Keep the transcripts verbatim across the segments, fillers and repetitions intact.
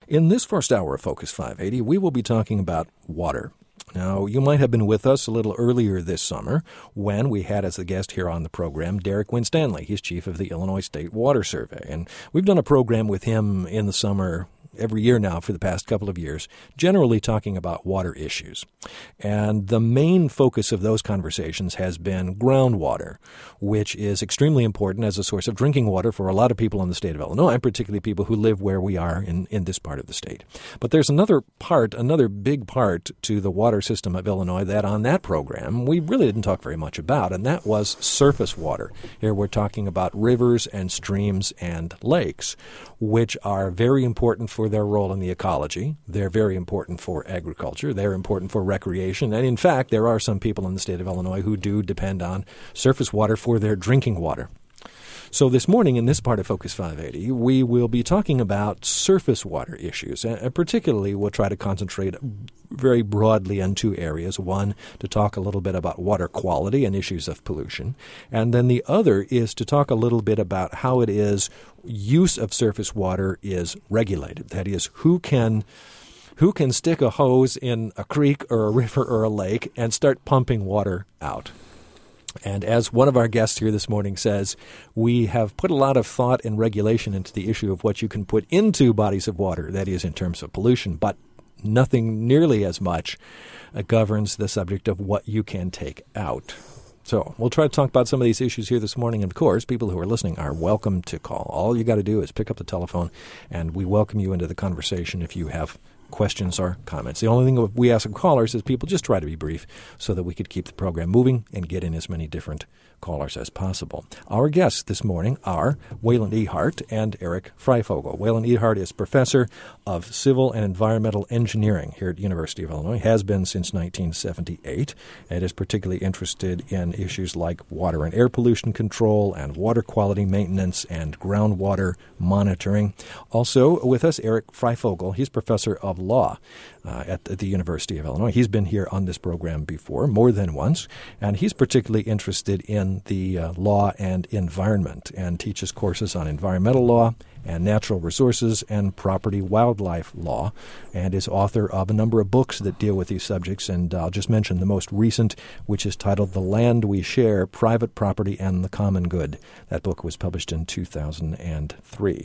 In this first hour of Focus five eighty, we will be talking about water. Now, you might have been with us a little earlier this summer when we had as a guest here on the program Derek Winstanley. He's chief of the Illinois State Water Survey. And we've done a program with him in the summer every year now for the past couple of years, generally talking about water issues. And the main focus of those conversations has been groundwater, which is extremely important as a source of drinking water for a lot of people in the state of Illinois, and particularly people who live where we are in, in this part of the state. But there's another part, another big part to the water system of Illinois that on that program we really didn't talk very much about, and that was surface water. Here we're talking about rivers and streams and lakes, which are very important for their role in the ecology. They're very important for agriculture. They're important for recreation. And in fact, there are some people in the state of Illinois who do depend on surface water for their drinking water. So this morning in this part of Focus five eighty, we will be talking about surface water issues. And particularly, we'll try to concentrate very broadly on two areas. One, to talk a little bit about water quality and issues of pollution. And then the other is to talk a little bit about how it is use of surface water is regulated. That is, who can who can stick a hose in a creek or a river or a lake and start pumping water out. And as one of our guests here this morning says, we have put a lot of thought and regulation into the issue of what you can put into bodies of water, that is, in terms of pollution, but nothing nearly as much uh, governs the subject of what you can take out. So we'll try to talk about some of these issues here this morning. And, of course, people who are listening are welcome to call. All you got to do is pick up the telephone, and we welcome you into the conversation if you have questions or comments. The only thing we ask of callers is people just try to be brief so that we could keep the program moving and get in as many different callers as possible. Our guests this morning are Wayland Ehart and Eric Freifogel. Wayland Ehart is professor of civil and environmental engineering here at the University of Illinois, has been since nineteen seventy-eight, and is particularly interested in issues like water and air pollution control and water quality maintenance and groundwater monitoring. Also with us, Eric Freifogel. He's professor of law uh, at the University of Illinois. He's been here on this program before, more than once, and he's particularly interested in the uh, law and environment and teaches courses on environmental law and natural resources and property wildlife law, and is author of a number of books that deal with these subjects. And I'll just mention the most recent, which is titled The Land We Share, Private Property and the Common Good. That book was published in two thousand three.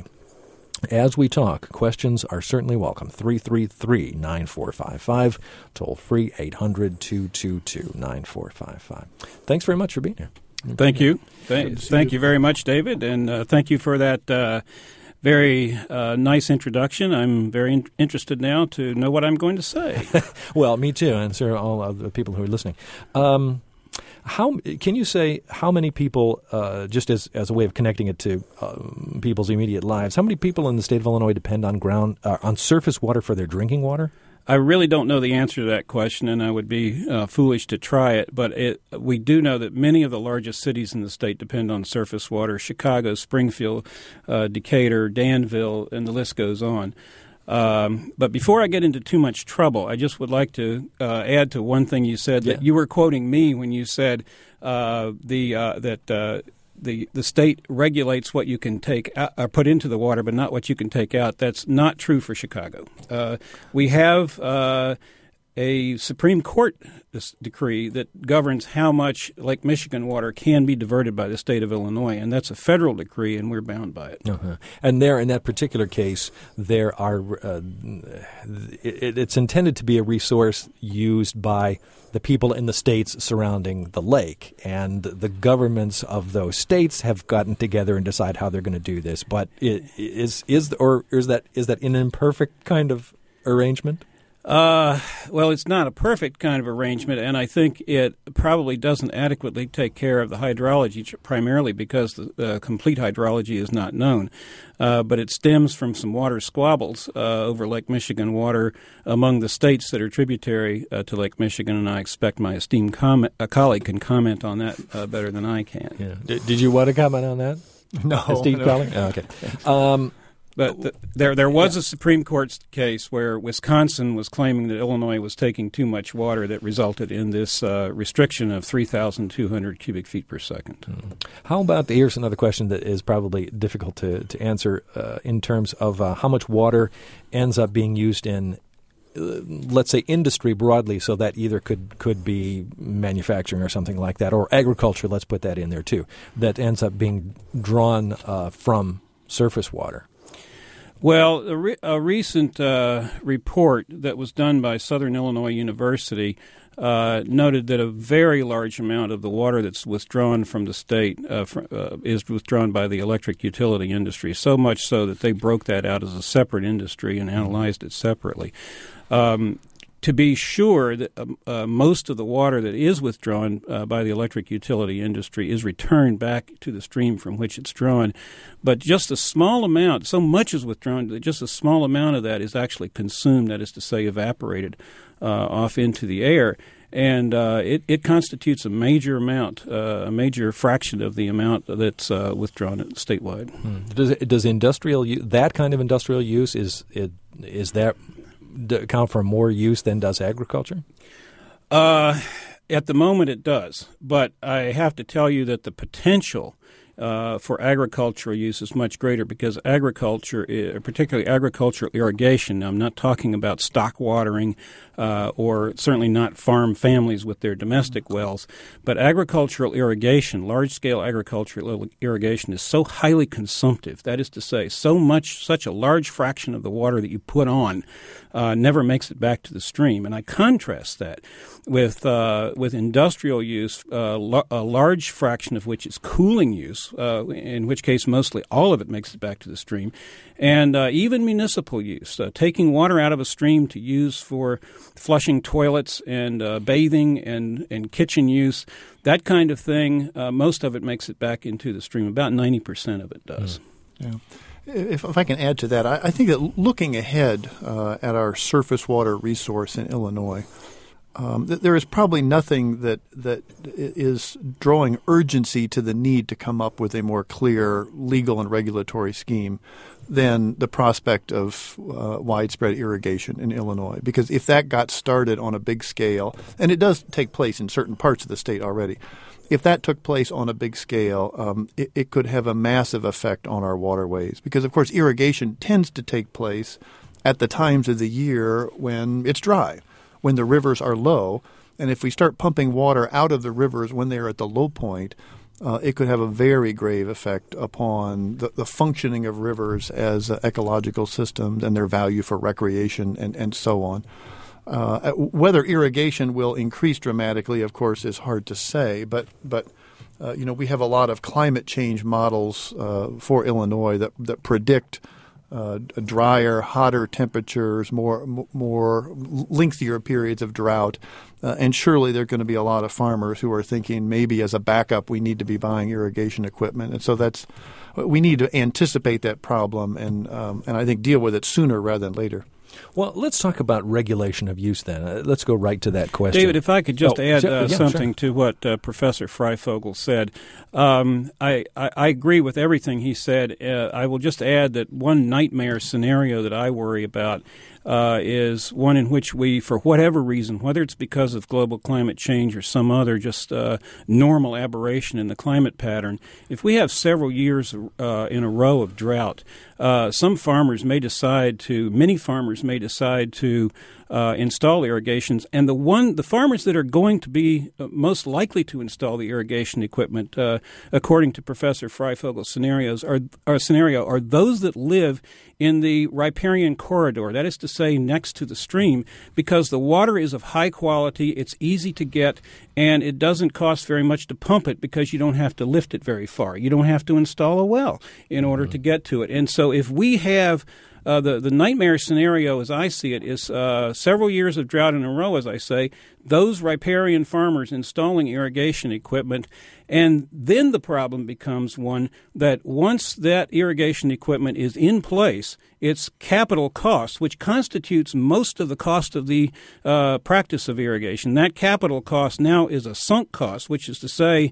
As we talk, questions are certainly welcome. three three three, nine four five five, toll free eight hundred, two two two, nine four five five. Thanks very much for being here. Thank you. Thank, thank you very much, David, and uh, thank you for that uh, very uh, nice introduction. I'm very in- interested now to know what I'm going to say. Well, me too, and so are all of the people who are listening. Um, How can you say how many people, uh, just as, as a way of connecting it to um, people's immediate lives, how many people in the state of Illinois depend on ground uh, on surface water for their drinking water? I really don't know the answer to that question, and I would be uh, foolish to try it. But it, we do know that many of the largest cities in the state depend on surface water: Chicago, Springfield, uh, Decatur, Danville, and the list goes on. Um, but before I get into too much trouble, I just would like to uh, add to one thing you said, that yeah. you were quoting me when you said uh, the uh, that uh, the the state regulates what you can take out, or put into the water, but not what you can take out. That's not true for Chicago. Uh, we have uh, a Supreme Court decree that governs how much Lake Michigan water can be diverted by the state of Illinois, and that's a federal decree, and we're bound by it. Uh-huh. And there, in that particular case, there are uh, it, it's intended to be a resource used by the people in the states surrounding the lake, and the governments of those states have gotten together and decide how they're going to do this. But it, is is or is that is that an imperfect kind of arrangement? Uh, well, it's not a perfect kind of arrangement, and I think it probably doesn't adequately take care of the hydrology, primarily because the uh, complete hydrology is not known. Uh, but it stems from some water squabbles uh, over Lake Michigan water among the states that are tributary uh, to Lake Michigan, and I expect my esteemed com- uh, colleague can comment on that uh, better than I can. Yeah. Did, did you want to comment on that? No. Esteemed no. colleague? Oh, okay. Um, But the, there there was yeah. a Supreme Court case where Wisconsin was claiming that Illinois was taking too much water that resulted in this uh, restriction of three thousand two hundred cubic feet per second. Mm. How about, here's another question that is probably difficult to, to answer uh, in terms of uh, how much water ends up being used in, uh, let's say, industry broadly, so that either could, could be manufacturing or something like that, or agriculture, let's put that in there too, that ends up being drawn uh, from surface water. Well, a, re- a recent uh, report that was done by Southern Illinois University uh, noted that a very large amount of the water that's withdrawn from the state uh, fr- uh, is withdrawn by the electric utility industry, so much so that they broke that out as a separate industry and analyzed it separately. Um, To be sure that uh, uh, most of the water that is withdrawn uh, by the electric utility industry is returned back to the stream from which it's drawn, but just a small amount, so much is withdrawn that just a small amount of that is actually consumed, that is to say evaporated uh, off into the air. And uh, it, it constitutes a major amount, uh, a major fraction of the amount that's uh, withdrawn statewide. Hmm. Does, it, does industrial that kind of industrial use, is it, is that account for more use than does agriculture? Uh, at the moment it does, but I have to tell you that the potential uh, for agricultural use is much greater because agriculture, particularly agricultural irrigation, I'm not talking about stock watering uh, or certainly not farm families with their domestic wells, but agricultural irrigation, large-scale agricultural irrigation is so highly consumptive, that is to say, so much, such a large fraction of the water that you put on Uh, never makes it back to the stream. And I contrast that with uh, with industrial use, uh, lo- a large fraction of which is cooling use, uh, in which case mostly all of it makes it back to the stream, and uh, even municipal use, uh, taking water out of a stream to use for flushing toilets and uh, bathing and, and kitchen use, that kind of thing, uh, most of it makes it back into the stream. About ninety percent of it does. Mm. Yeah. If, if I can add to that, I, I think that looking ahead uh, at our surface water resource in Illinois, um, th- there is probably nothing that that is drawing urgency to the need to come up with a more clear legal and regulatory scheme than the prospect of uh, widespread irrigation in Illinois. Because if that got started on a big scale, and it does take place in certain parts of the state already, if that took place on a big scale, um, it, it could have a massive effect on our waterways because, of course, irrigation tends to take place at the times of the year when it's dry, when the rivers are low. And if we start pumping water out of the rivers when they're at the low point, uh, it could have a very grave effect upon the, the functioning of rivers as uh, ecological systems and their value for recreation and, and so on. Uh, whether irrigation will increase dramatically, of course, is hard to say. But, but uh, you know, we have a lot of climate change models uh, for Illinois that, that predict uh, drier, hotter temperatures, more more lengthier periods of drought. Uh, and surely there are going to be a lot of farmers who are thinking maybe as a backup we need to be buying irrigation equipment. And so that's we need to anticipate that problem and um, and I think deal with it sooner rather than later. Well, let's talk about regulation of use then. Uh, let's go right to that question. David, if I could just oh, add uh, yeah, something sure. to what uh, Professor Freifogel said. Um, I, I, I agree with everything he said. Uh, I will just add that one nightmare scenario that I worry about uh, is one in which we, for whatever reason, whether it's because of global climate change or some other just uh, normal aberration in the climate pattern, if we have several years uh, in a row of drought, uh, some farmers may decide to, many farmers may decide to uh, install irrigations, and the one, the farmers that are going to be most likely to install the irrigation equipment, uh, according to Professor Freifogel's scenarios, are, are scenario are those that live in the riparian corridor, that is to say next to the stream, because the water is of high quality, it's easy to get, and it doesn't cost very much to pump it because you don't have to lift it very far. You don't have to install a well in order mm-hmm. to get to it. And so if we have Uh, the, the nightmare scenario, as I see it, is uh, several years of drought in a row, as I say, those riparian farmers installing irrigation equipment, and then the problem becomes one that once that irrigation equipment is in place, its capital cost, which constitutes most of the cost of the uh, practice of irrigation, that capital cost now is a sunk cost, which is to say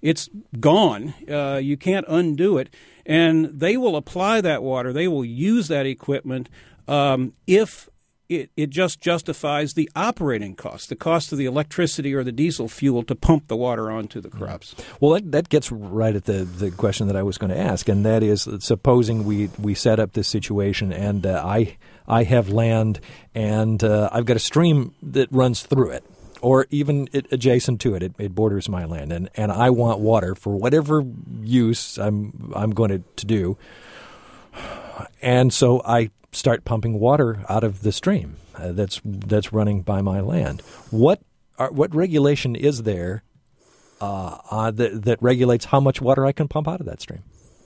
it's gone. Uh, you can't undo it. And they will apply that water. They will use that equipment um, if it, it just justifies the operating cost, the cost of the electricity or the diesel fuel to pump the water onto the crops. Well, that, that gets right at the, the question that I was going to ask, and that is, supposing we, we set up this situation and uh, I I have land and uh, I've got a stream that runs through it, or even it, adjacent to it, it, it borders my land, and, and I want water for whatever use I'm I'm going to, to do, and so I start pumping water out of the stream uh, that's that's running by my land. What are, what regulation is there uh, uh, that, that regulates how much water I can pump out of that stream?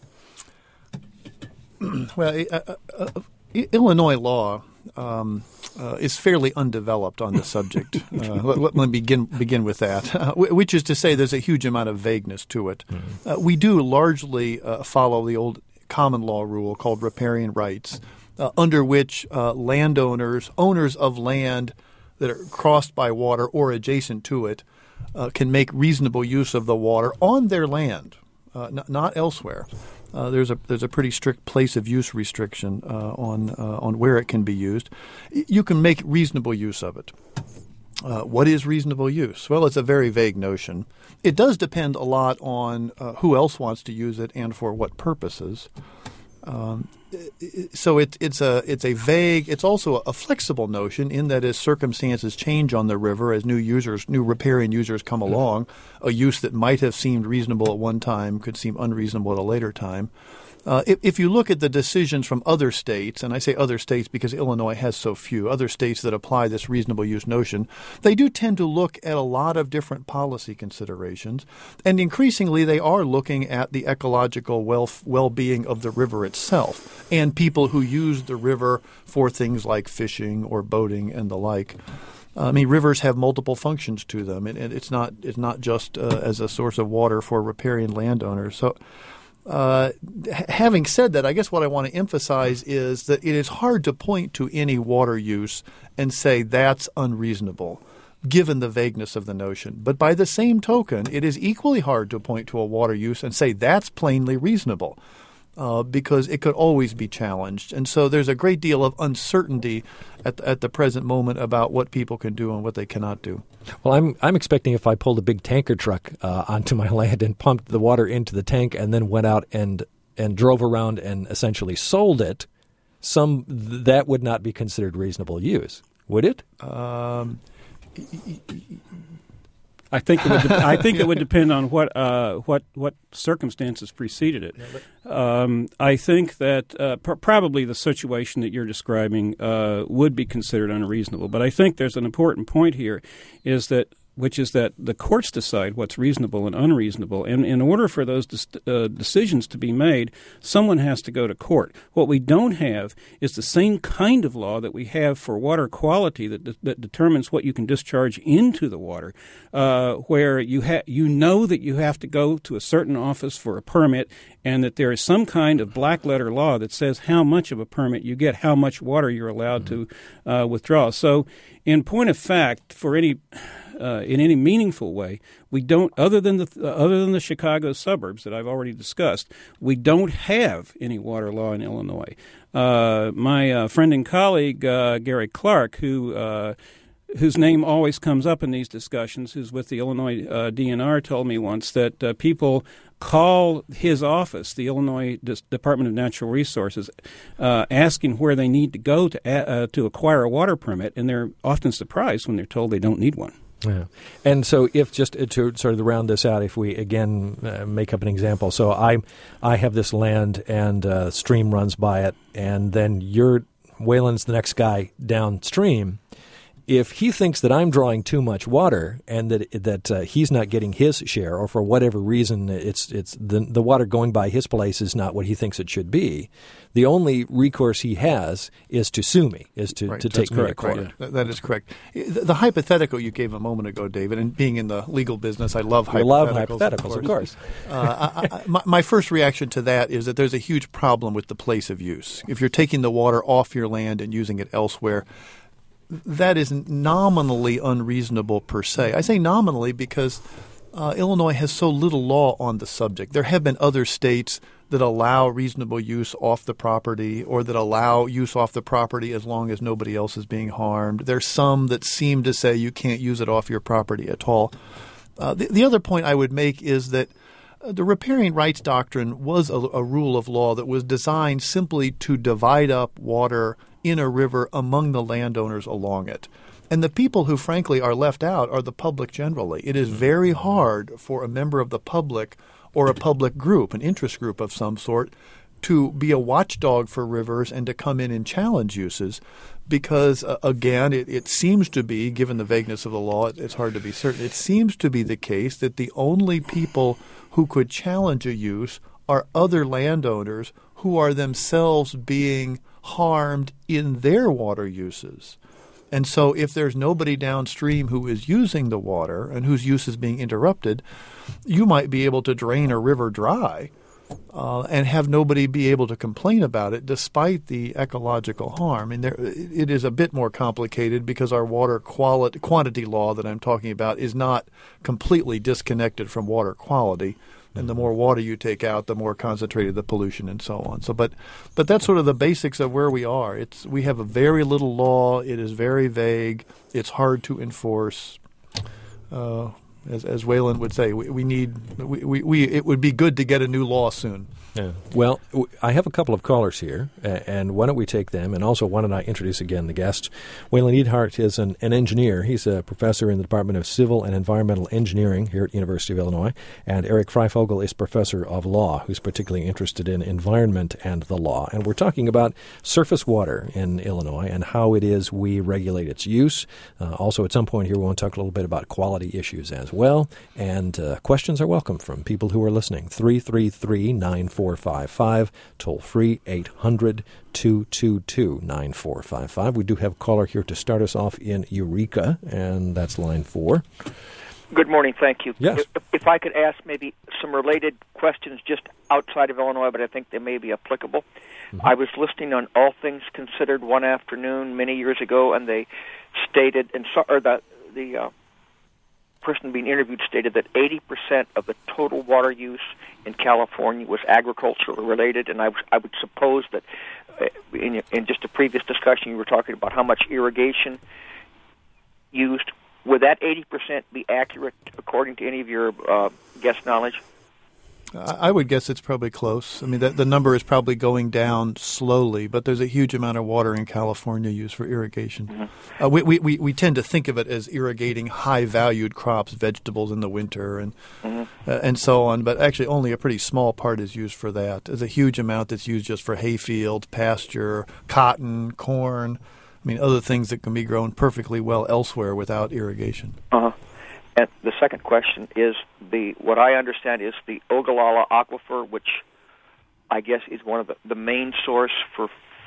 Well, uh, uh, Illinois law um, uh, is fairly undeveloped on the subject. Uh, let, let me begin begin with that, uh, which is to say there's a huge amount of vagueness to it. Mm-hmm. Uh, we do largely uh, follow the old common law rule called riparian rights, uh, under which uh, landowners, owners of land that are crossed by water or adjacent to it, uh, can make reasonable use of the water on their land, uh, n- not elsewhere. Uh, there's a there's a pretty strict place of use restriction uh, on uh, on where it can be used. You can make reasonable use of it. Uh, what is reasonable use? Well, it's a very vague notion. It does depend a lot on uh, who else wants to use it and for what purposes. Um, so it, it's a it's a vague. It's also a flexible notion in that as circumstances change on the river, as new users, new riparian users come along, a use that might have seemed reasonable at one time could seem unreasonable at a later time. Uh, if, if you look at the decisions from other states, and I say other states because Illinois has so few, other states that apply this reasonable use notion, they do tend to look at a lot of different policy considerations, and increasingly they are looking at the ecological well, well-being of the river itself and people who use the river for things like fishing or boating and the like. I mean, rivers have multiple functions to them, and, and it's not it's not just uh, as a source of water for riparian landowners. So. Uh, having said that, I guess what I want to emphasize is that it is hard to point to any water use and say that's unreasonable, given the vagueness of the notion. But by the same token, it is equally hard to point to a water use and say that's plainly reasonable, uh, because it could always be challenged. And so there's a great deal of uncertainty at the, at the present moment about what people can do and what they cannot do. Well, I'm I'm expecting if I pulled a big tanker truck uh, onto my land and pumped the water into the tank and then went out and and drove around and essentially sold it, some that would not be considered reasonable use, would it? Um, I think it would. De- I think it would depend on what uh, what what circumstances preceded it. Um, I think that uh, pr- probably the situation that you're describing uh, would be considered unreasonable. But I think there's an important point here, is that which is that the courts decide what's reasonable and unreasonable. And in order for those dis- uh, decisions to be made, someone has to go to court. What we don't have is the same kind of law that we have for water quality that de- that determines what you can discharge into the water, uh, where you ha- you know that you have to go to a certain office for a permit, and that there is some kind of black letter law that says how much of a permit you get, how much water you're allowed mm-hmm. to uh, withdraw. So in point of fact, for any Uh, in any meaningful way, we don't. Other than the uh, other than the Chicago suburbs that I've already discussed, we don't have any water law in Illinois. Uh, my uh, friend and colleague uh, Gary Clark, who uh, whose name always comes up in these discussions, who's with the Illinois uh, D N R, told me once that uh, people call his office, the Illinois Dis- Department of Natural Resources, uh, asking where they need to go to uh, to acquire a water permit, and they're often surprised when they're told they don't need one. Yeah. And so if just to sort of round this out, if we, again, uh, make up an example. So I I have this land and a uh, stream runs by it, and then you're, Waylon's the next guy downstream. If he thinks that I'm drawing too much water and that that uh, he's not getting his share, or for whatever reason it's it's the the water going by his place is not what he thinks it should be, the only recourse he has is to sue me, is to, right, to take me to court. Right. That, that is correct. The, the hypothetical you gave a moment ago, David, and being in the legal business, I love we hypotheticals. love hypotheticals, of course. Of course. uh, I, I, my, my first reaction to that is that there's a huge problem with the place of use. If you're taking the water off your land and using it elsewhere, that is nominally unreasonable per se. I say nominally because uh, Illinois has so little law on the subject. There have been other states that allow reasonable use off the property or that allow use off the property as long as nobody else is being harmed. There's some that seem to say you can't use it off your property at all. Uh, the, the other point I would make is that the riparian rights doctrine was a, a rule of law that was designed simply to divide up water in a river among the landowners along it. And the people who, frankly, are left out are the public generally. It is very hard for a member of the public or a public group, an interest group of some sort, to be a watchdog for rivers and to come in and challenge uses because, uh, again, it, it seems to be, given the vagueness of the law, it, it's hard to be certain, it seems to be the case that the only people who could challenge a use are other landowners who are themselves being harmed in their water uses. And so if there's nobody downstream who is using the water and whose use is being interrupted, you might be able to drain a river dry uh, and have nobody be able to complain about it despite the ecological harm. And there, it is a bit more complicated because our water quality, quantity law that I'm talking about is not completely disconnected from water quality. And the more water you take out, the more concentrated the pollution and so on. So, but, but that's sort of the basics of where we are. It's we have a very little law. It is very vague. It's hard to enforce. Uh, as as Wayland would say, we, we need we, we, we it would be good to get a new law soon. Yeah. Well, w- I have a couple of callers here, uh, and why don't we take them? And also, why don't I introduce again the guest? Wayland Eadhart is an, an engineer. He's a professor in the Department of Civil and Environmental Engineering here at the University of Illinois. And Eric Freifogel is professor of law, who's particularly interested in environment and the law. And we're talking about surface water in Illinois and how it is we regulate its use. Uh, also, at some point here, we want to talk a little bit about quality issues as well. And uh, questions are welcome from people who are listening. three three three, nine four five five, toll free eight hundred, two two two, nine four five five. We do have a caller here to start us off in Eureka, and that's line four. Good morning, thank you. Yes. If, if I could ask maybe some related questions just outside of Illinois, but I think they may be applicable. Mm-hmm. I was listening on All Things Considered one afternoon many years ago, and they stated, and so, or the the uh, person being interviewed stated that eighty percent of the total water use in California was agricultural related, and I, w- I would suppose that uh, in, in just a previous discussion you were talking about how much irrigation used. Would that eighty percent be accurate according to any of your uh, guest knowledge? I would guess it's probably close. I mean, the, the number is probably going down slowly, but there's a huge amount of water in California used for irrigation. Mm-hmm. Uh, we, we, we tend to think of it as irrigating high-valued crops, vegetables in the winter, and mm-hmm. uh, and so on, but actually only a pretty small part is used for that. There's a huge amount that's used just for hayfields, pasture, cotton, corn. I mean, other things that can be grown perfectly well elsewhere without irrigation. Uh-huh. And the second question is the what I understand is the Ogallala Aquifer, which I guess is one of the, the main source for,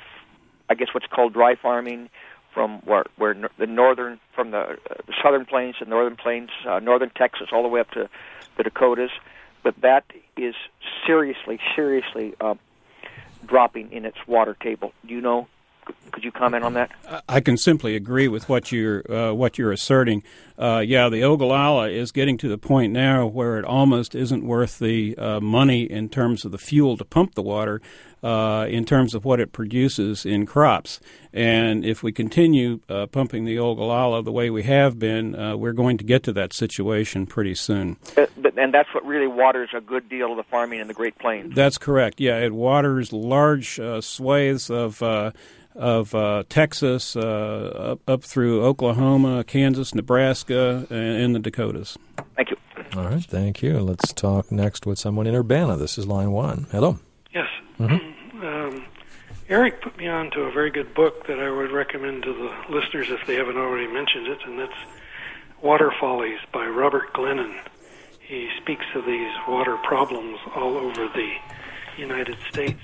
I guess, what's called dry farming from where, where the northern, from the, uh, the southern plains to northern plains, uh, northern Texas, all the way up to the Dakotas. But that is seriously, seriously uh, dropping in its water table. Do you know? Could you comment on that? I can simply agree with what you're uh, what you're asserting. Uh, yeah, the Ogallala is getting to the point now where it almost isn't worth the uh, money in terms of the fuel to pump the water, uh, in terms of what it produces in crops. And if we continue uh, pumping the Ogallala the way we have been, uh, we're going to get to that situation pretty soon. Uh, but, and that's what really waters a good deal of the farming in the Great Plains. That's correct. Yeah, it waters large uh, swathes of uh, of uh, Texas, uh, up, up through Oklahoma, Kansas, Nebraska, and, and the Dakotas. Thank you. All right, thank you. Let's talk next with someone in Urbana. This is line one. Hello. Yes. Mm-hmm. um, Eric put me on to a very good book that I would recommend to the listeners if they haven't already mentioned it, and that's Water Follies by Robert Glennon. He speaks of these water problems all over the United States.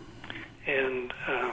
And um,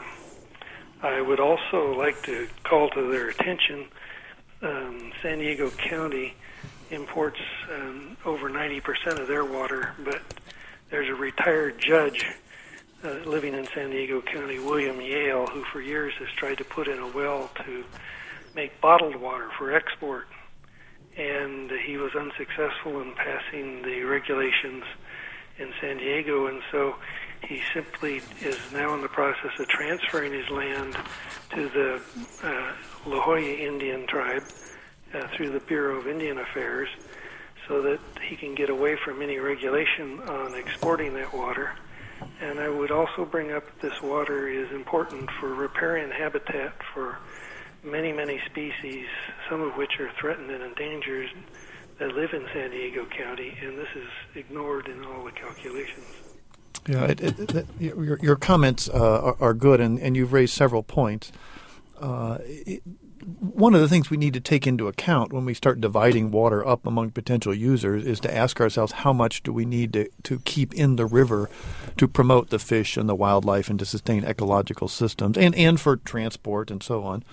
I would also like to call to their attention um, San Diego County imports um, over ninety percent of their water, but there's a retired judge uh, living in San Diego County, William Yale, who for years has tried to put in a well to make bottled water for export. and he was unsuccessful in passing the regulations in San Diego, and so he simply is now in the process of transferring his land to the uh, La Jolla Indian tribe uh, through the Bureau of Indian Affairs, so that he can get away from any regulation on exporting that water. And I would also bring up this water is important for riparian habitat for many, many species, some of which are threatened and endangered, that live in San Diego County, and this is ignored in all the calculations. Yeah, it, it, it, your, your comments uh, are, are good, and, and you've raised several points. Uh, it, one of the things we need to take into account when we start dividing water up among potential users is to ask ourselves how much do we need to, to keep in the river to promote the fish and the wildlife and to sustain ecological systems and, and for transport and so on.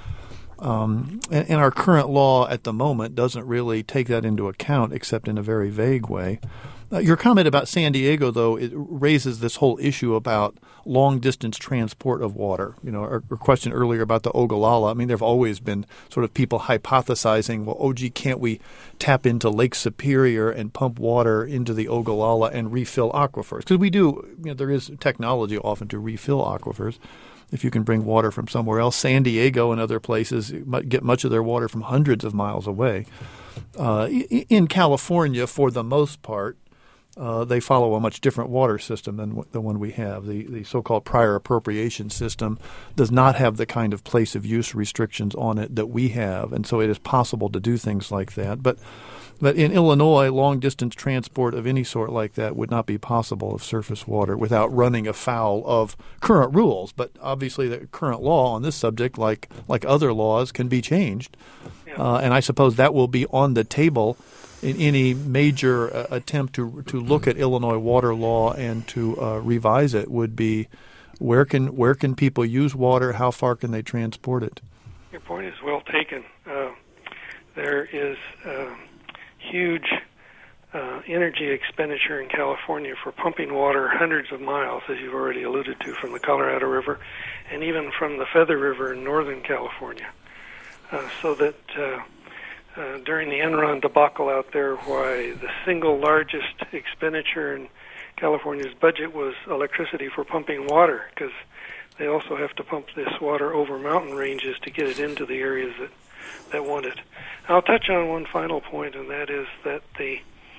Um, and, and our current law at the moment doesn't really take that into account except in a very vague way. Uh, your comment about San Diego, though, it raises this whole issue about long-distance transport of water. You know, our, our question earlier about the Ogallala, I mean, there have always been sort of people hypothesizing, well, oh, gee, can't we tap into Lake Superior and pump water into the Ogallala and refill aquifers? Because we do, you know, there is technology often to refill aquifers. If you can bring water from somewhere else, San Diego and other places get much of their water from hundreds of miles away. Uh, in California, for the most part, Uh, they follow a much different water system than w- the one we have. The, the so-called prior appropriation system does not have the kind of place of use restrictions on it that we have, and so it is possible to do things like that. But but in Illinois, long-distance transport of any sort like that would not be possible of surface water without running afoul of current rules. But obviously the current law on this subject, like, like other laws, can be changed. Uh, and I suppose that will be on the table in any major uh, attempt to to look at Illinois water law and to uh, revise it would be where can where can people use water? How far can they transport it? Your point is well taken. Uh, there is uh, huge uh, energy expenditure in California for pumping water hundreds of miles, as you've already alluded to, from the Colorado River and even from the Feather River in northern California. Uh, so that uh, Uh, during the Enron debacle out there, why the single largest expenditure in California's budget was electricity for pumping water, because they also have to pump this water over mountain ranges to get it into the areas that, that want it. I'll touch on one final point, and that is that the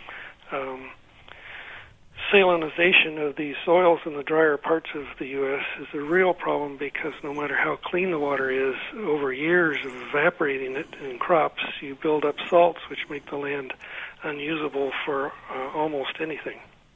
um, salinization of these soils in the drier parts of the U S is a real problem, because no matter how clean the water is, over years of evaporating it in crops, you build up salts which make the land unusable for uh, almost anything.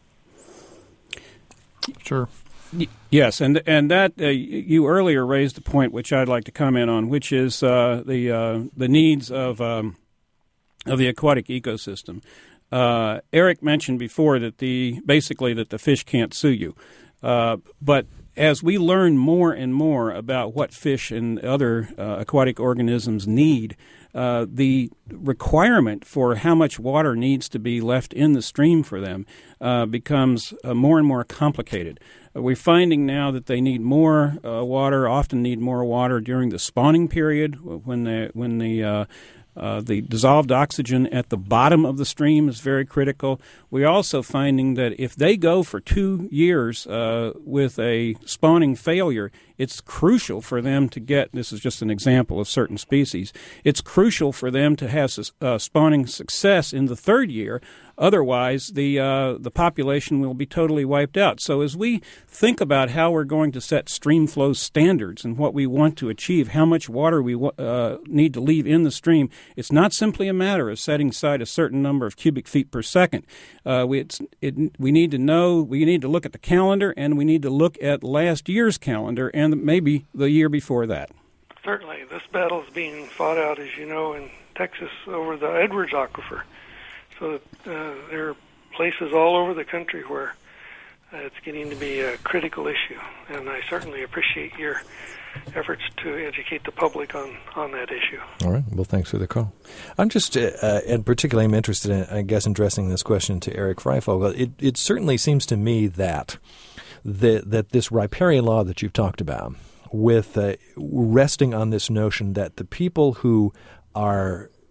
Sure. Yes, and and that uh, you earlier raised a point which I'd like to comment on, which is uh, the uh, the needs of um, of the aquatic ecosystem. Uh, Eric mentioned before that the basically that the fish can't sue you, uh, but as we learn more and more about what fish and other uh, aquatic organisms need, uh, the requirement for how much water needs to be left in the stream for them uh, becomes uh, more and more complicated. Uh, we're finding now that they need more uh, water, often need more water during the spawning period when the when the uh, Uh, the dissolved oxygen at the bottom of the stream is very critical. We're also finding that if they go for two years uh, with a spawning failure, it's crucial for them to get, this is just an example of certain species, it's crucial for them to have uh, spawning success in the third year. Otherwise, the uh, the population will be totally wiped out. So as we think about how we're going to set stream flow standards and what we want to achieve, how much water we uh, need to leave in the stream, it's not simply a matter of setting aside a certain number of cubic feet per second. Uh, we, it's, it, we need to know, we need to look at the calendar, and we need to look at last year's calendar and maybe the year before that. Certainly. This battle is being fought out, as you know, in Texas over the Edwards Aquifer. So uh, there are places all over the country where uh, it's getting to be a critical issue, and I certainly appreciate your efforts to educate the public on, on that issue. All right. Well, thanks for the call. I'm just, uh, and particularly I'm interested in, I guess, addressing this question to Eric Freifogel. It, it certainly seems to me that the, that this riparian law that you've talked about, with uh, resting on this notion that the people who are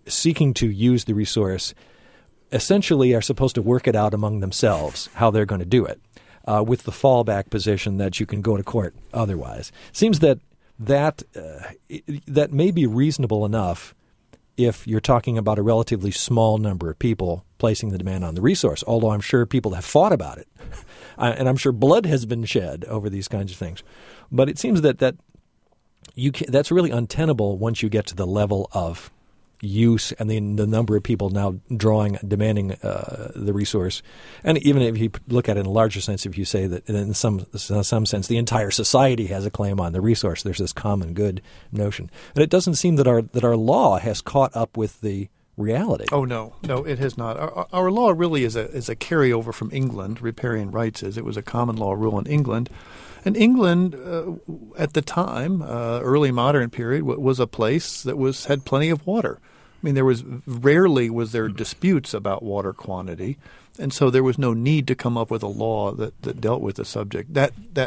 seeking to use the resource essentially are supposed to work it out among themselves how they're going to do it, uh, with the fallback position that you can go to court otherwise. Seems that that uh, that may be reasonable enough if you're talking about a relatively small number of people placing the demand on the resource, although I'm sure people have fought about it. And I'm sure blood has been shed over these kinds of things. But it seems that, that you can, that's really untenable once you get to the level of use and the, the number of people now drawing, demanding uh, the resource. And even if you look at it in a larger sense, if you say that in some in some sense the entire society has a claim on the resource, there's this common good notion. And it doesn't seem that our that our law has caught up with the reality. Oh, no. No, it has not. Our, our law really is a is a carryover from England. Riparian rights is. It was a common law rule in England. And England, uh, at the time, uh, early modern period, w- was a place that was had plenty of water. I mean, there was rarely was there disputes about water quantity, and so there was no need to come up with a law that, that dealt with the subject. That that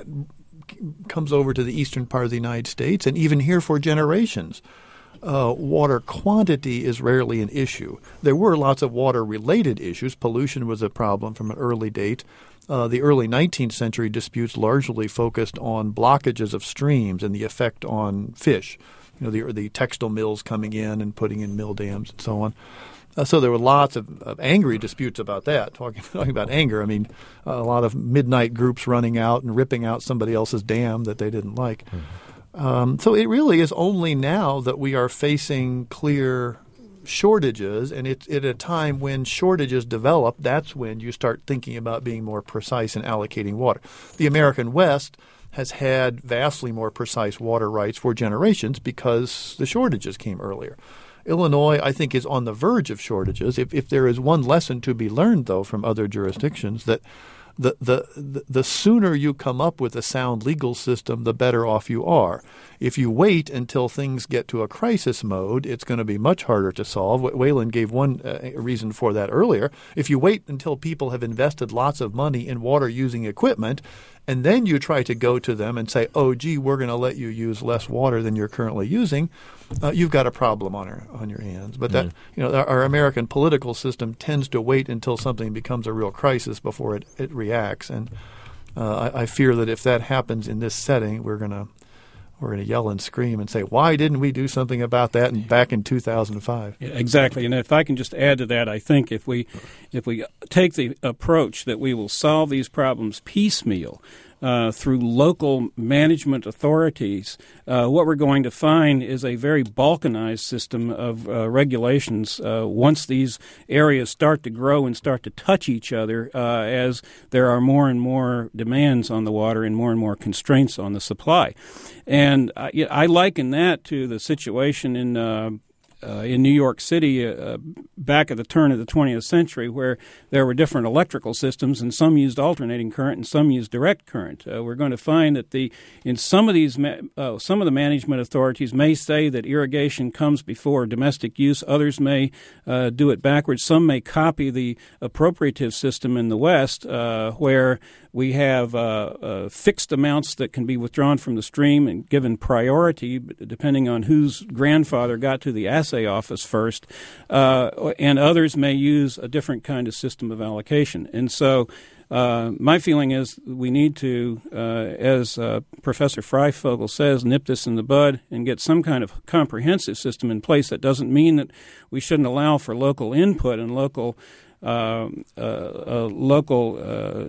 comes over to the eastern part of the United States, and even here for generations, uh, water quantity is rarely an issue. There were lots of water-related issues. Pollution was a problem from an early date. Uh, the early nineteenth century disputes largely focused on blockages of streams and the effect on fish. You know, the the textile mills coming in and putting in mill dams and so on. Uh, so there were lots of, of angry disputes about that. Talking, talking about anger, I mean, uh, a lot of midnight groups running out and ripping out somebody else's dam that they didn't like. Mm-hmm. Um, so it really is only now that we are facing clear shortages, and it's at a time when shortages develop, that's when you start thinking about being more precise in allocating water. The American West has had vastly more precise water rights for generations because the shortages came earlier. Illinois, I think, is on the verge of shortages. If, if there is one lesson to be learned, though, from other jurisdictions, that the, the, the sooner you come up with a sound legal system, the better off you are. If you wait until things get to a crisis mode, it's going to be much harder to solve. Wayland gave one uh, reason for that earlier. If you wait until people have invested lots of money in water-using equipment, and then you try to go to them and say, oh, gee, we're going to let you use less water than you're currently using, uh, you've got a problem on, our, on your hands. But that, you know, our American political system tends to wait until something becomes a real crisis before it, it reacts. And uh, I, I fear that if that happens in this setting, we're going to we're going to yell and scream and say, why didn't we do something about that in, back in two thousand five? Yeah, exactly. And if I can just add to that, I think if we if we take the approach that we will solve these problems piecemeal, Uh, through local management authorities, uh, what we're going to find is a very balkanized system of uh, regulations uh, once these areas start to grow and start to touch each other uh, as there are more and more demands on the water and more and more constraints on the supply. And I, I liken that to the situation in uh, Uh, in New York City uh, back at the turn of the twentieth century, where there were different electrical systems, and some used alternating current and some used direct current. Uh, we're going to find that the in some of these ma- uh, some of the management authorities may say that irrigation comes before domestic use. Others may uh, do it backwards. Some may copy the appropriative system in the West, uh, where we have uh, uh, fixed amounts that can be withdrawn from the stream and given priority depending on whose grandfather got to the assay office first, uh, and others may use a different kind of system of allocation. And so uh, my feeling is we need to, uh, as uh, Professor Freifogel says, nip this in the bud and get some kind of comprehensive system in place. That doesn't mean that we shouldn't allow for local input and local uh, uh, uh, local uh,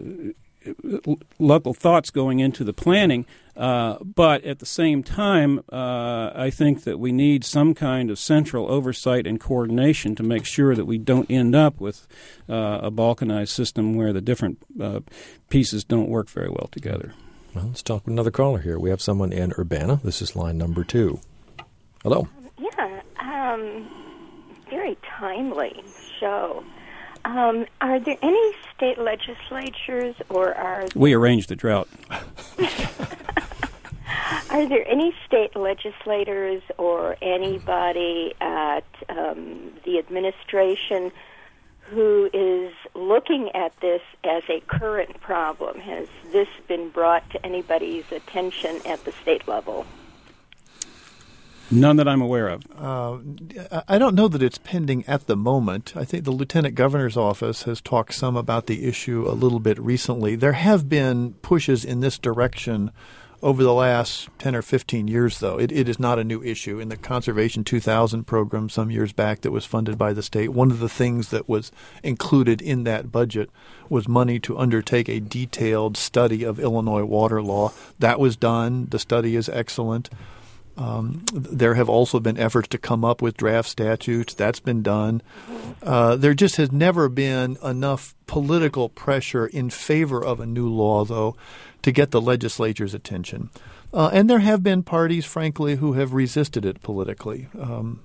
local thoughts going into the planning, uh, but at the same time, uh, I think that we need some kind of central oversight and coordination to make sure that we don't end up with uh, a balkanized system where the different uh, pieces don't work very well together. Well, let's talk with another caller here. We have someone in Urbana. This is line number two. Hello. Yeah, um, very timely show. Um, are there any state legislatures or are there... We arranged the drought. Are there any state legislators or anybody at um, the administration who is looking at this as a current problem? Has this been brought to anybody's attention at the state level? None that I'm aware of. Uh, I don't know that it's pending at the moment. I think the Lieutenant Governor's office has talked some about the issue a little bit recently. There have been pushes in this direction over the last ten or fifteen years, though. It, it is not a new issue. In the Conservation two thousand program some years back that was funded by the state, one of the things that was included in that budget was money to undertake a detailed study of Illinois water law. That was done. The study is excellent. Um, there have also been efforts to come up with draft statutes. That's been done. Uh, there just has never been enough political pressure in favor of a new law, though, to get the legislature's attention. Uh, and there have been parties, frankly, who have resisted it politically. Um,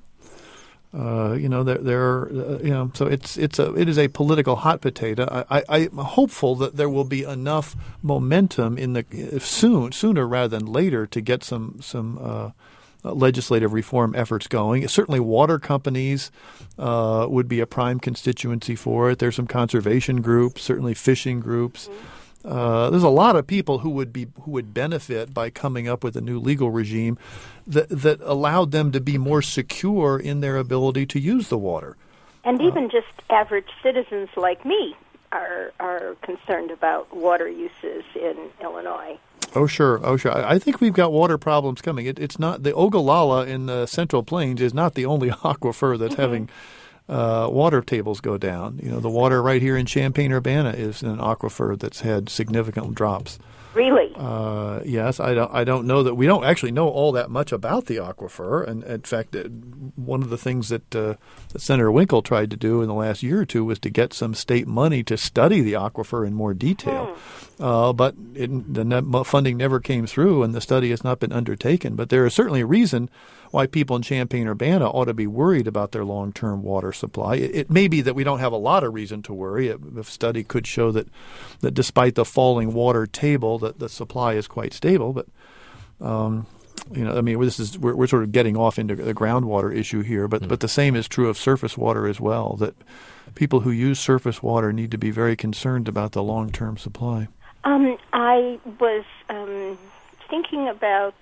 uh, you know, there, there, uh, you know, so it's it's a it is a political hot potato. I, I, I'm hopeful that there will be enough momentum in the soon, sooner rather than later, to get some some uh, legislative reform efforts going. Certainly, water companies uh, would be a prime constituency for it. There's some conservation groups, certainly fishing groups. Uh, there's a lot of people who would be who would benefit by coming up with a new legal regime that that allowed them to be more secure in their ability to use the water. And even uh, just average citizens like me are are concerned about water uses in Illinois. Oh, sure. Oh, sure. I, I think we've got water problems coming. It, it's not the Ogallala in the Central Plains is not the only aquifer that's mm-hmm. having Uh, water tables go down. You know, the water right here in Champaign-Urbana is an aquifer that's had significant drops. Really? Uh, yes, I don't. I don't know that we don't actually know all that much about the aquifer. And in fact, one of the things that, uh, that Senator Winkle tried to do in the last year or two was to get some state money to study the aquifer in more detail. Hmm. Uh, but it, the ne- funding never came through, and the study has not been undertaken. But there is certainly a reason why people in Champaign-Urbana ought to be worried about their long-term water supply. It, it may be that we don't have a lot of reason to worry. A study could show that, that despite the falling water table, that the supply is quite stable. But um, you know, I mean, this is we're, we're sort of getting off into the groundwater issue here. But mm. but the same is true of surface water as well. That people who use surface water need to be very concerned about the long-term supply. Um, I was um, thinking about.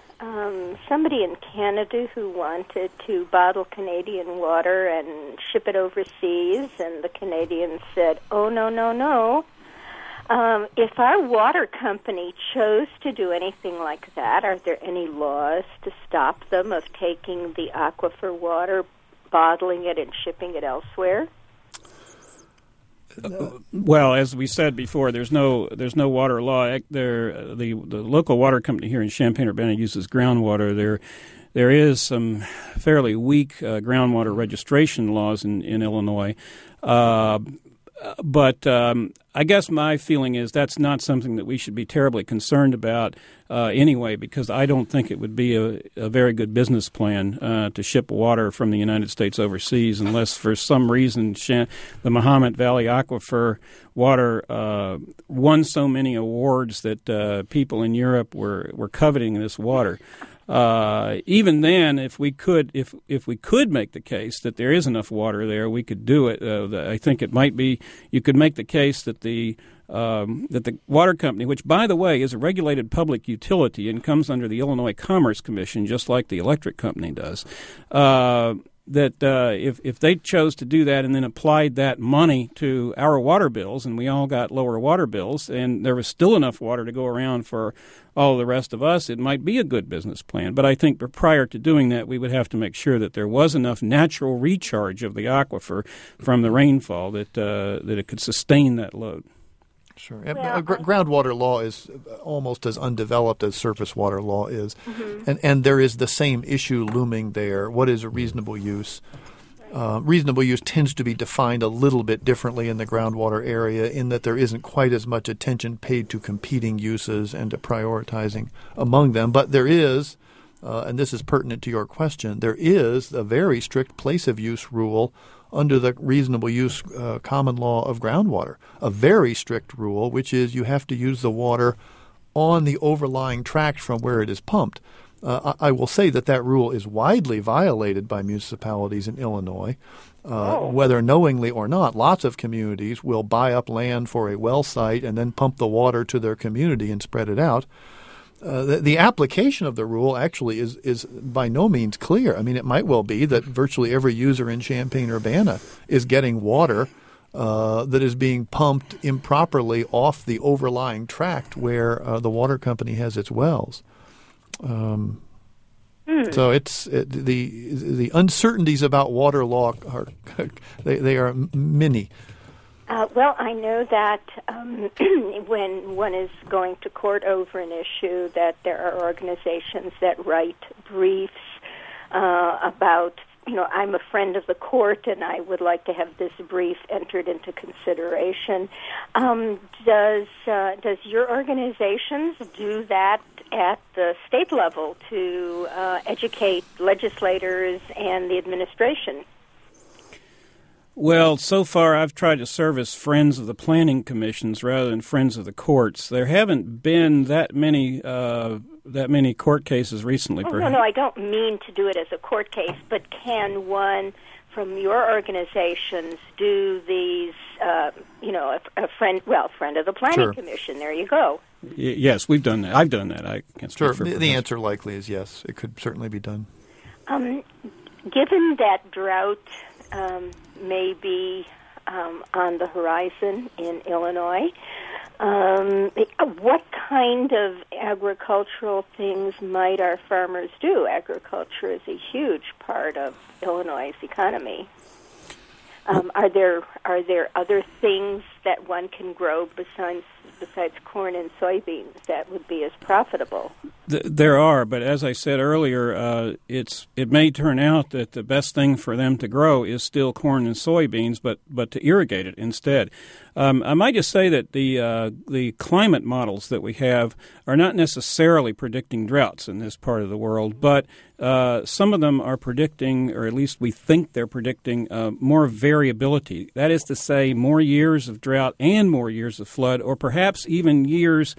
Um, somebody in Canada who wanted to bottle Canadian water and ship it overseas, and the Canadians said, oh, no, no, no. Um, if our water company chose to do anything like that, are there any laws to stop them of taking the aquifer water, bottling it, and shipping it elsewhere? Uh, well, as we said before, there's no there's no water law. There, the the local water company here in Champaign-Urbana uses groundwater. There, there is some fairly weak uh, groundwater registration laws in in Illinois, uh, but um, I guess my feeling is that's not something that we should be terribly concerned about uh, anyway, because I don't think it would be a, a very good business plan uh, to ship water from the United States overseas unless for some reason the Mahomet Valley Aquifer water uh, won so many awards that uh, people in Europe were, were coveting this water. Uh, even then, if we could, if if we could make the case that there is enough water there, we could do it. Uh, the, I think it might be you could make the case that the um, that the water company, which by the way is a regulated public utility and comes under the Illinois Commerce Commission, just like the electric company does. Uh, that uh, if, if they chose to do that and then applied that money to our water bills and we all got lower water bills and there was still enough water to go around for all the rest of us, it might be a good business plan. But I think prior to doing that, we would have to make sure that there was enough natural recharge of the aquifer from the rainfall that uh, that it could sustain that load. Sure. Well, Gr- groundwater law is almost as undeveloped as surface water law is. Mm-hmm. And and there is the same issue looming there. What is a reasonable use? Uh, reasonable use tends to be defined a little bit differently in the groundwater area in that there isn't quite as much attention paid to competing uses and to prioritizing among them. But there is, uh, and this is pertinent to your question, there is a very strict place of use rule under the reasonable use uh, common law of groundwater, a very strict rule, which is you have to use the water on the overlying tract from where it is pumped. Uh, I, I will say that that rule is widely violated by municipalities in Illinois, uh, oh. whether knowingly or not. Lots of communities will buy up land for a well site and then pump the water to their community and spread it out. uh, the, the application of the rule actually is, is by no means clear. I mean, it might well be that virtually every user in Champaign-Urbana is getting water uh, that is being pumped improperly off the overlying tract where uh, the water company has its wells. Um, hmm. So it's it, the the uncertainties about water law are they they are many. Uh, well, I know that um, when one is going to court over an issue, that there are organizations that write briefs uh, about, you know, I'm a friend of the court and I would like to have this brief entered into consideration. Um, does uh, does your organizations do that at the state level to uh, educate legislators and the administration? Well, so far I've tried to serve as friends of the planning commissions rather than friends of the courts. There haven't been that many uh, that many court cases recently. Oh, perhaps. no, no, I don't mean to do it as a court case, but can one from your organizations do these, uh, you know, a, a friend, well, friend of the planning Sure. commission, there you go. Y- yes, we've done that. I've done that. I can't speak Sure. for The, the Professor. answer likely is yes. It could certainly be done. Um, given that drought um, may be um, on the horizon in Illinois, um, what kind of agricultural things might our farmers do? Agriculture is a huge part of Illinois' economy. Um, are there are there other things that one can grow besides besides corn and soybeans that would be as profitable? Th- there are, but as I said earlier, uh, it's it may turn out that the best thing for them to grow is still corn and soybeans, but but to irrigate it instead. Um, I might just say that the uh, the climate models that we have are not necessarily predicting droughts in this part of the world, but uh, some of them are predicting, or at least we think they're predicting, uh, more variability. That is to say, more years of drought and more years of flood, or perhaps even years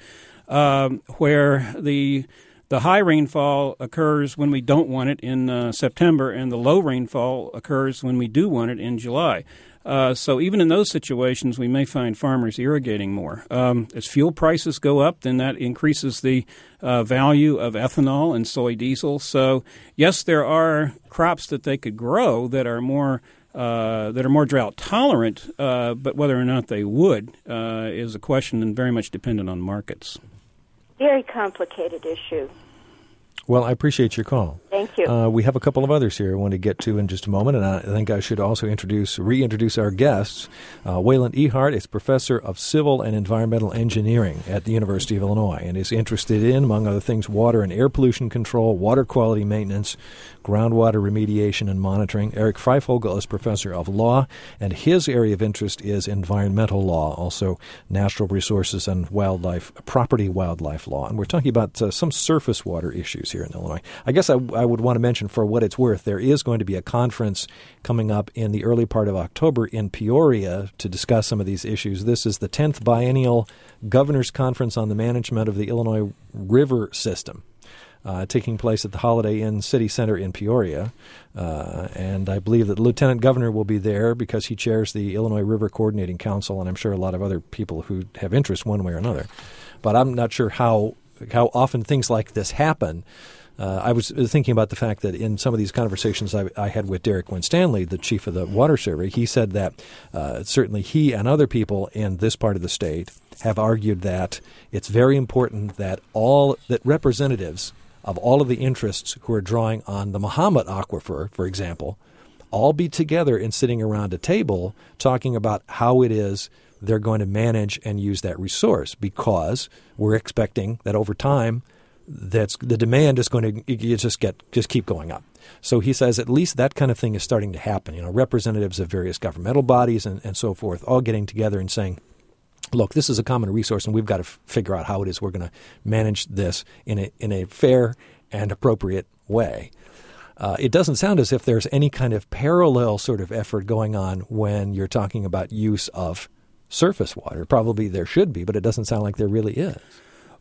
um, where the the high rainfall occurs when we don't want it in uh, September, and the low rainfall occurs when we do want it in July. Uh, so even in those situations, we may find farmers irrigating more. Um, as fuel prices go up, then that increases the uh, value of ethanol and soy diesel. So yes, there are crops that they could grow that are more uh, that are more drought tolerant, uh, but whether or not they would uh, is a question and very much dependent on markets. Very complicated issue. Well, I appreciate your call. Thank you. Uh, we have a couple of others here I want to get to in just a moment, and I think I should also introduce, reintroduce our guests. Uh, Wayland Ehart is professor of civil and environmental engineering at the University of Illinois and is interested in, among other things, water and air pollution control, water quality maintenance, groundwater remediation and monitoring. Eric Freifogel is professor of law, and his area of interest is environmental law, also natural resources and wildlife, property wildlife law. And we're talking about uh, some surface water issues here in Illinois. I guess I, I would want to mention, for what it's worth, there is going to be a conference coming up in the early part of October in Peoria to discuss some of these issues. This is the tenth Biennial Governor's Conference on the Management of the Illinois River System, uh, taking place at the Holiday Inn City Center in Peoria. Uh, and I believe that the Lieutenant Governor will be there because he chairs the Illinois River Coordinating Council, and I'm sure a lot of other people who have interest one way or another. But I'm not sure how how often things like this happen. Uh, I was thinking about the fact that in some of these conversations I, I had with Derek Winstanley, the chief of the Water Survey, he said that uh, certainly he and other people in this part of the state have argued that it's very important that all that representatives of all of the interests who are drawing on the Mahomet Aquifer, for example, all be together and sitting around a table talking about how it is they're going to manage and use that resource, because we're expecting that over time that's the demand is going to just get just keep going up. So he says at least that kind of thing is starting to happen. You know, representatives of various governmental bodies and, and so forth all getting together and saying, look, this is a common resource and we've got to f- figure out how it is we're going to manage this in a in a fair and appropriate way. Uh, it doesn't sound as if there's any kind of parallel sort of effort going on when you're talking about use of surface water. Probably there should be, but it doesn't sound like there really is.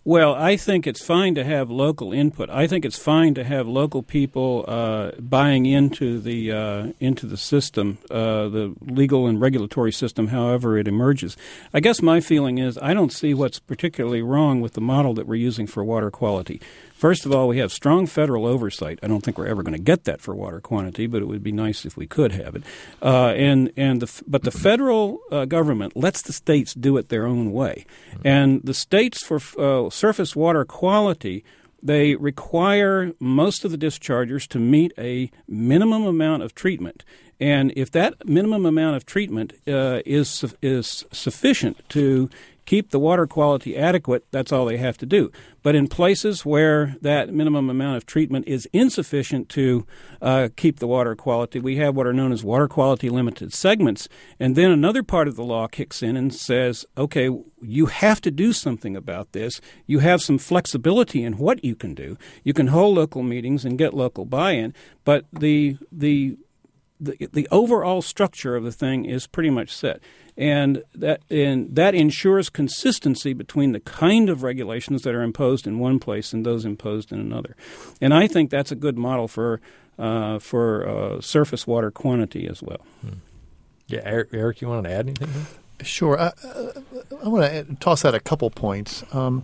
Well, I think it's fine to have local input. I think it's fine to have local people uh, buying into the uh, into the system, uh, the legal and regulatory system, however it emerges. I guess my feeling is I don't see what's particularly wrong with the model that we're using for water quality. First of all, we have strong federal oversight. I don't think we're ever going to get that for water quantity, but it would be nice if we could have it. Uh, and and the, but the federal uh, government lets the states do it their own way. And the states for uh, surface water quality, they require most of the dischargers to meet a minimum amount of treatment. And if that minimum amount of treatment uh, is is sufficient to keep the water quality adequate, that's all they have to do. But in places where that minimum amount of treatment is insufficient to uh, keep the water quality, we have what are known as water quality limited segments. And then another part of the law kicks in and says, okay, you have to do something about this. You have some flexibility in what you can do. You can hold local meetings and get local buy-in, but the the the, the overall structure of the thing is pretty much set. And that and that ensures consistency between the kind of regulations that are imposed in one place and those imposed in another. And I think that's a good model for uh, for uh, surface water quantity as well. Hmm. Yeah, Eric, Eric, you want to add anything here? Sure. I, I want to toss out a couple points. Um,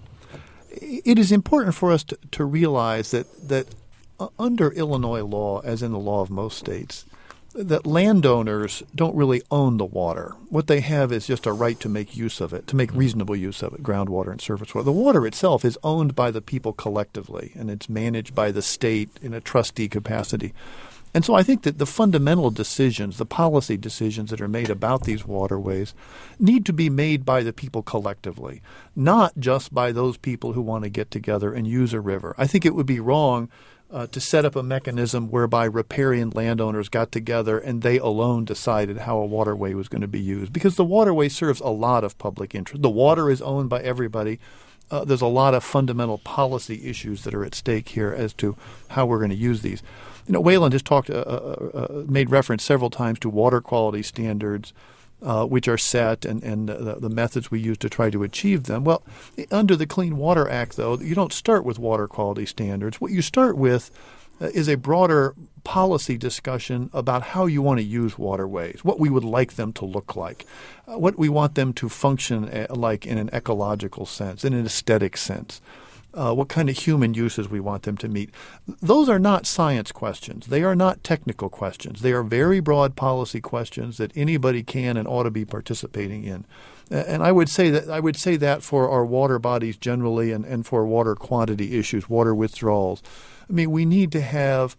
it is important for us to, to realize that, that under Illinois law, as in the law of most states, that landowners don't really own the water. What they have is just a right to make use of it, to make reasonable use of it, groundwater and surface water. The water itself is owned by the people collectively, and it's managed by the state in a trustee capacity. And so I think that the fundamental decisions, the policy decisions that are made about these waterways need to be made by the people collectively, not just by those people who want to get together and use a river. I think it would be wrong Uh, to set up a mechanism whereby riparian landowners got together and they alone decided how a waterway was going to be used, because the waterway serves a lot of public interest. The water is owned by everybody. Uh, there's a lot of fundamental policy issues that are at stake here as to how we're going to use these. You know, Wayland has talked, uh, uh, uh, made reference several times to water quality standards, Uh, which are set and, and the, the methods we use to try to achieve them. Well, under the Clean Water Act, though, you don't start with water quality standards. What you start with uh, is a broader policy discussion about how you want to use waterways, what we would like them to look like, uh, what we want them to function uh, like in an ecological sense, in an aesthetic sense. Uh, what kind of human uses we want them to meet. Those are not science questions. They are not technical questions. They are very broad policy questions that anybody can and ought to be participating in. And I would say that I would say that for our water bodies generally and, and for water quantity issues, water withdrawals. I mean, we need to have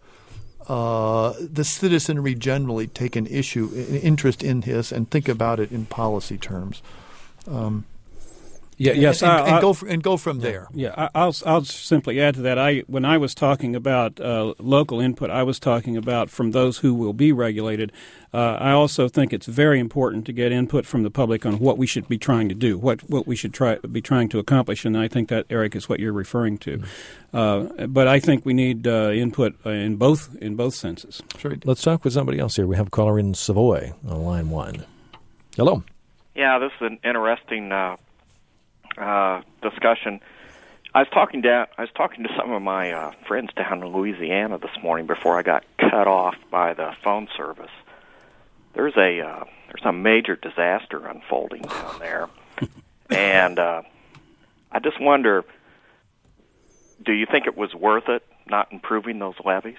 uh, the citizenry generally take an issue, an interest in this, and think about it in policy terms. Um, Yeah, yes, and, and, I, I, and go for, and go from there. Yeah, I, I'll I'll simply add to that. I when I was talking about uh, local input, I was talking about from those who will be regulated. Uh, I also think it's very important to get input from the public on what we should be trying to do, what what we should try be trying to accomplish, and I think that, Eric, is what you're referring to. Mm-hmm. Uh, but I think we need uh, input in both in both senses. Sure. Let's talk with somebody else here. We have a caller in Savoy on line one. Hello. Yeah, this is an interesting Uh... Uh, discussion. I was talking down. I was talking to some of my uh, friends down in Louisiana this morning before I got cut off by the phone service. There's a uh, there's a major disaster unfolding down there, and uh, I just wonder: do you think it was worth it not improving those levees?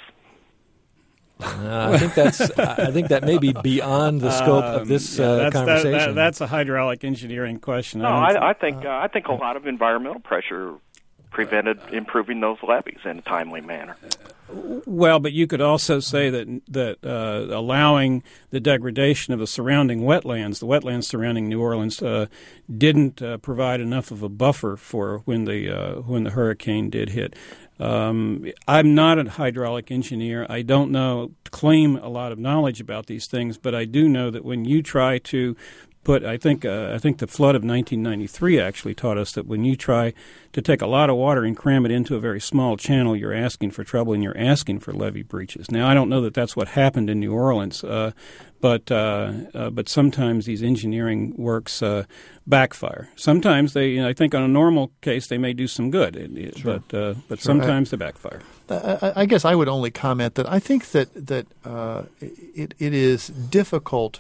Uh, I think that's. I think that may be beyond the scope um, of this yeah, uh, that's, conversation. That, that, that's a hydraulic engineering question. No, I, I, I think uh, I think a lot of environmental pressure prevented improving those levees in a timely manner. Well, but you could also say that that uh, allowing the degradation of the surrounding wetlands, the wetlands surrounding New Orleans, uh, didn't uh, provide enough of a buffer for when the uh, when the hurricane did hit. Um, I'm not a hydraulic engineer. I don't know claim a lot of knowledge about these things, but I do know that when you try to put. I think uh, I think the flood of nineteen ninety-three actually taught us that when you try to take a lot of water and cram it into a very small channel, you're asking for trouble and you're asking for levee breaches. Now, I don't know that that's what happened in New Orleans, uh, but uh, uh, but sometimes these engineering works uh, backfire. Sometimes they, you know, I think on a normal case, they may do some good, it, it, sure. but uh, but sure. sometimes I, they backfire. I, I guess I would only comment that I think that that uh, it it is difficult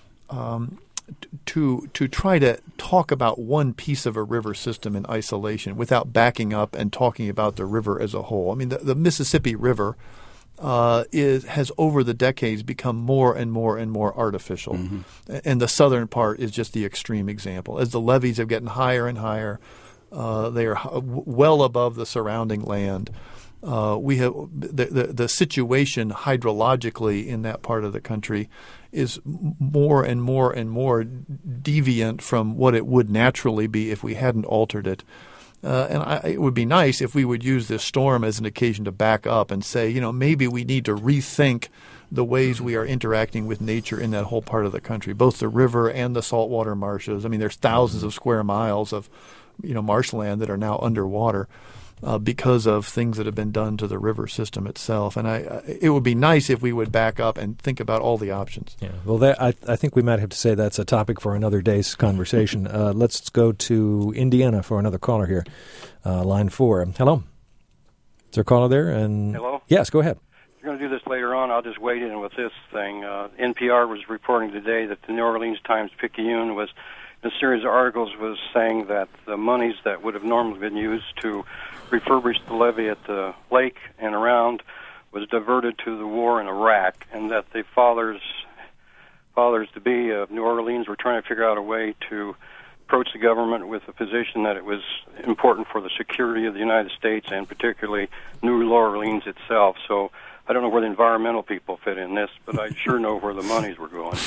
um, to to try to talk about one piece of a river system in isolation without backing up and talking about the river as a whole. I mean, the, the Mississippi River uh, is has over the decades become more and more and more artificial, mm-hmm. and the southern part is just the extreme example. As the levees have gotten higher and higher, uh, they are well above the surrounding land. Uh, we have the, the the situation hydrologically in that part of the country is more and more and more deviant from what it would naturally be if we hadn't altered it. Uh, and I, it would be nice if we would use this storm as an occasion to back up and say, you know, maybe we need to rethink the ways we are interacting with nature in that whole part of the country, both the river and the saltwater marshes. I mean, there's thousands of square miles of, you know, marshland that are now underwater. Uh, because of things that have been done to the river system itself. And I, uh, it would be nice if we would back up and think about all the options. Yeah, well, that, I, I think we might have to say that's a topic for another day's conversation. uh, let's go to Indiana for another caller here. Uh, line four. Hello. Is there a caller there? And Hello? Yes, go ahead. You're going to do this later on. I'll just wade in with this thing. Uh, N P R was reporting today that the New Orleans Times-Picayune was, in a series of articles, was saying that the monies that would have normally been used to refurbish the levee at the lake and around was diverted to the war in Iraq, and that the fathers fathers to be of New Orleans were trying to figure out a way to approach the government with a position that it was important for the security of the United States and particularly New Orleans itself. So I don't know where the environmental people fit in this, but I sure know where the monies were going.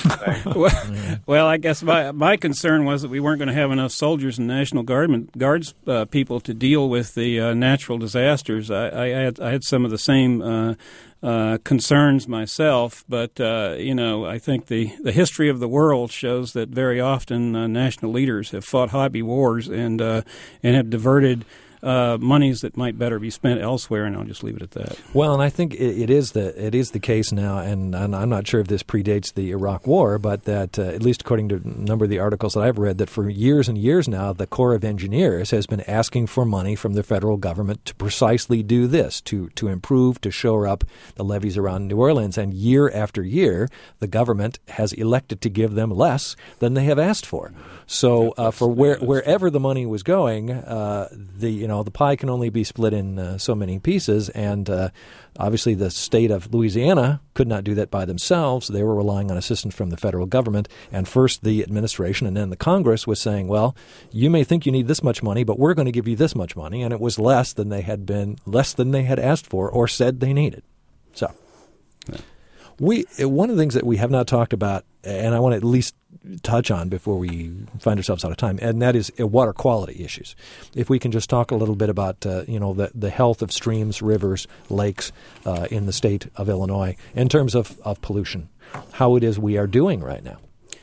well, well, I guess my my concern was that we weren't going to have enough soldiers and National Guard Guards uh, people to deal with the uh, natural disasters. I, I had I had some of the same uh, uh, concerns myself, but uh, you know, I think the, the history of the world shows that very often uh, national leaders have fought hobby wars and uh, and have diverted Uh, monies that might better be spent elsewhere, and I'll just leave it at that. Well, and I think it, it is the it is the case now, and, and I'm not sure if this predates the Iraq War, but that uh, at least according to a number of the articles that I've read, that for years and years now, the Corps of Engineers has been asking for money from the federal government to precisely do this, to to improve, to shore up the levees around New Orleans, and year after year, the government has elected to give them less than they have asked for. So uh, for where, wherever the money was going, uh, the you know the pie can only be split in uh, so many pieces, and uh, obviously the state of Louisiana could not do that by themselves. They were relying on assistance from the federal government, and first the administration and then the Congress was saying, well, you may think you need this much money, but we're going to give you this much money, and it was less than they had been less than they had asked for or said they needed. So yeah. we one of the things that we have not talked about, and I want to at least touch on before we find ourselves out of time, and that is uh, water quality issues. If we can just talk a little bit about uh, you know the, the health of streams, rivers, lakes uh, in the state of Illinois in terms of, of pollution, how it is we are doing right now.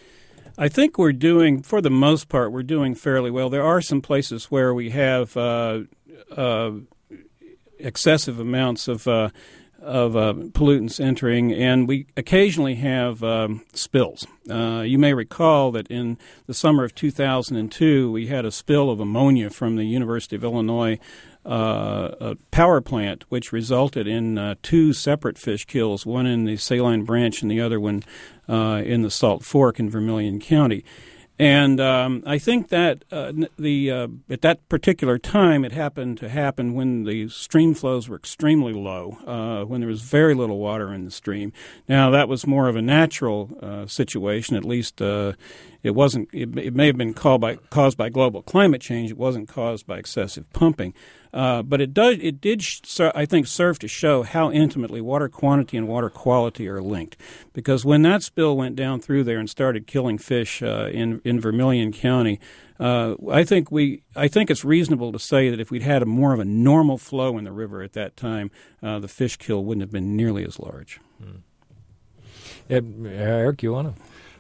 I think we're doing, for the most part, we're doing fairly well. There are some places where we have uh, uh, excessive amounts of uh, of uh, pollutants entering, and we occasionally have um, spills. Uh, you may recall that in the summer of two thousand two, we had a spill of ammonia from the University of Illinois uh, a power plant, which resulted in uh, two separate fish kills, one in the Saline Branch and the other one uh, in the Salt Fork in Vermilion County. And um, I think that uh, the uh, at that particular time, it happened to happen when the stream flows were extremely low, uh, when there was very little water in the stream. Now, that was more of a natural uh, situation. At least uh, it wasn't. It, it may have been caused by caused by global climate change. It wasn't caused by excessive pumping. Uh, but it does. It did, I think, serve to show how intimately water quantity and water quality are linked. Because when that spill went down through there and started killing fish uh, in in Vermilion County, uh, I think we. I think it's reasonable to say that if we'd had a more of a normal flow in the river at that time, uh, the fish kill wouldn't have been nearly as large. Hmm. Eric, you want to?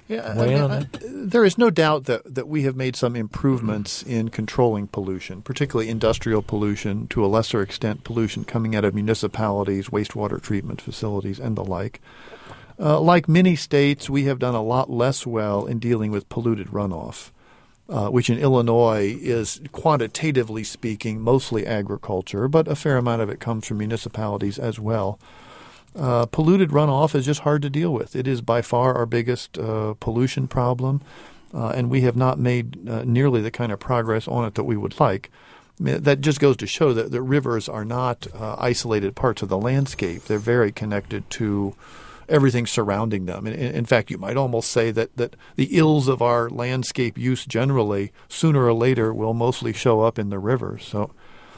Yeah, weigh in I on mean, that? I, there is no doubt that, that we have made some improvements in controlling pollution, particularly industrial pollution, to a lesser extent pollution coming out of municipalities, wastewater treatment facilities, and the like. Uh, like many states, we have done a lot less well in dealing with polluted runoff, uh, which in Illinois is, quantitatively speaking, mostly agriculture, but a fair amount of it comes from municipalities as well. Uh, polluted runoff is just hard to deal with. It is by far our biggest uh, pollution problem, uh, and we have not made uh, nearly the kind of progress on it that we would like. I mean, that just goes to show that the rivers are not uh, isolated parts of the landscape. They're very connected to everything surrounding them. In, in fact, you might almost say that, that the ills of our landscape use generally, sooner or later, will mostly show up in the rivers. So,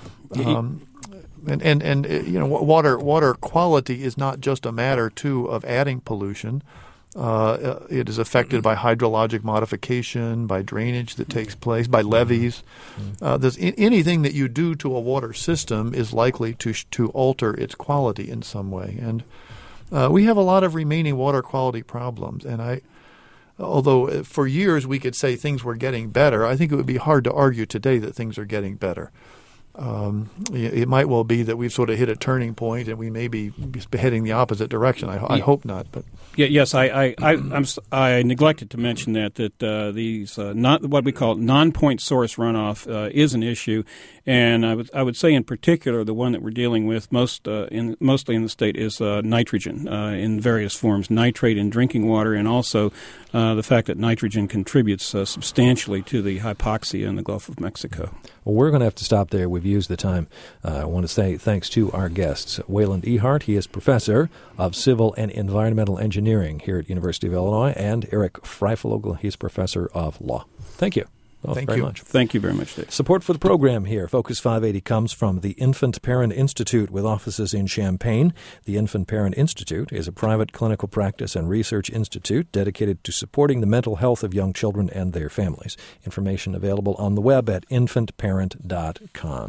um, and, and, and you know, water water quality is not just a matter, too, of adding pollution. Uh, it is affected by hydrologic modification, by drainage that takes place, by levees. Uh, there's anything that you do to a water system is likely to to alter its quality in some way. And Uh, we have a lot of remaining water quality problems, and I, although for years we could say things were getting better, I think it would be hard to argue today that things are getting better. Um, it might well be that we've sort of hit a turning point, and we may be heading the opposite direction. I, I hope not, but yeah, yes, I I, I, I'm, I neglected to mention that that uh, these uh, not what we call non-point source runoff uh, is an issue, and I would I would say in particular the one that we're dealing with most uh, in mostly in the state is uh, nitrogen uh, in various forms, nitrate in drinking water, and also uh, the fact that nitrogen contributes uh, substantially to the hypoxia in the Gulf of Mexico. Well, we're going to have to stop there. We've used the time. Uh, I want to say thanks to our guests, Wayland Ehart. He is professor of civil and environmental engineering here at University of Illinois, and Eric Freifogel. He's professor of law. Thank you. Both Thank very you. much. Thank you very much, Dave. Support for the program here, Focus five eighty, comes from the Infant Parent Institute with offices in Champaign. The Infant Parent Institute is a private clinical practice and research institute dedicated to supporting the mental health of young children and their families. Information available on the web at infant parent dot com.